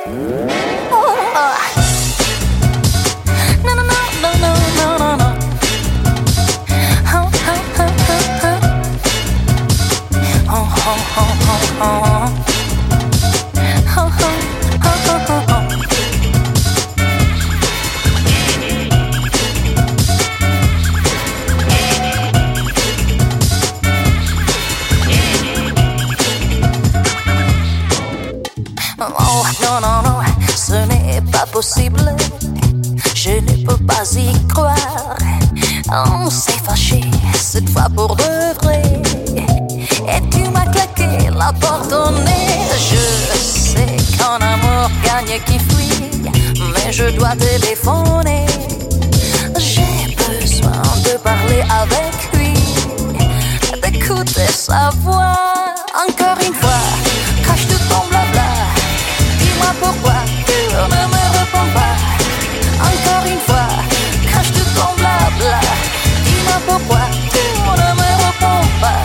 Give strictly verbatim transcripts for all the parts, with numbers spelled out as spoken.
No, no, no, no, no, no, no, no. Oh, oh, oh, oh, oh. Oh, oh, oh, oh, oh. Oh, oh, oh, oh, oh. Oh, non, non, non, ce n'est pas possible. Je ne peux pas y croire. On s'est fâché cette fois pour de vrai. Et tu m'as claqué la porte au nez. Je sais qu'un amour gagne qui fuit, mais je dois téléphoner. J'ai besoin de parler avec lui, d'écouter sa voix. Encore une fois, cache tout ton blabla. Dis-moi pourquoi tu ne me réponds pas. Encore une fois, cache tout ton blabla. Dis-moi pourquoi tu ne me réponds pas.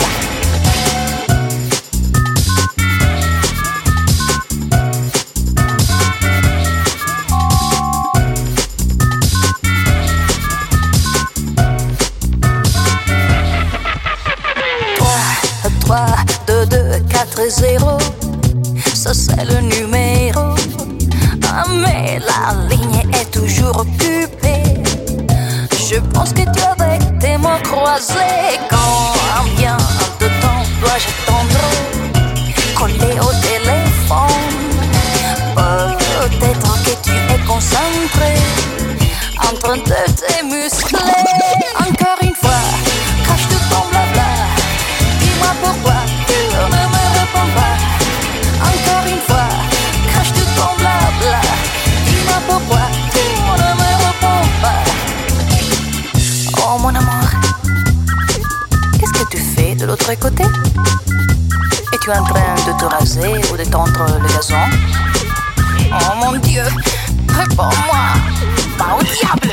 trois, deux, deux, quatre, zéro. Ça c'est le numéro. Ah, mais la ligne est toujours occupée. Je pense que tu avais tes mots croisés. Combien de temps dois-je attendre, collé au téléphone? Peut-être que tu es concentré, en train de te muscler. Encore une fois, cache tout ton blabla. Dis-moi pourquoi tu ne me réponds pas. Encore une fois, cache tout ton blabla. Dis-moi pourquoi tu ne me réponds pas. Oh mon amour, qu'est-ce que tu fais de l'autre côté? Es-tu en train de te raser ou de tondre le gazon? Oh mon Dieu, réponds-moi, va au diable!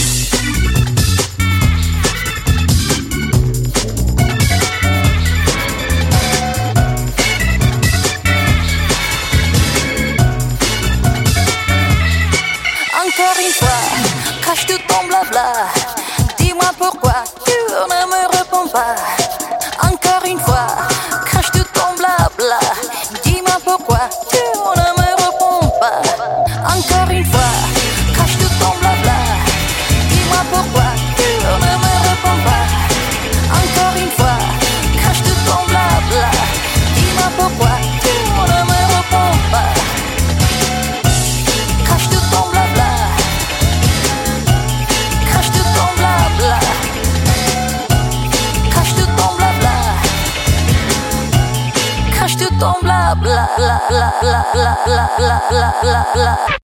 Encore une fois, cache tout ton blabla. Dis-moi pourquoi tu ne me réponds pas. Encore une fois, cache tout ton blabla. Dis-moi pourquoi tu ne me réponds pas. Encore une fois, cache tout ton blabla. Dis-moi pourquoi tu ne me réponds pas. Encore une fois, cache tout ton blabla. Dis-moi pourquoi tu ne me réponds pas. Cache tout ton blabla. Cache tout ton blabla. Cache tout ton blabla. Cache tout ton blabla. La la la la la la la la la.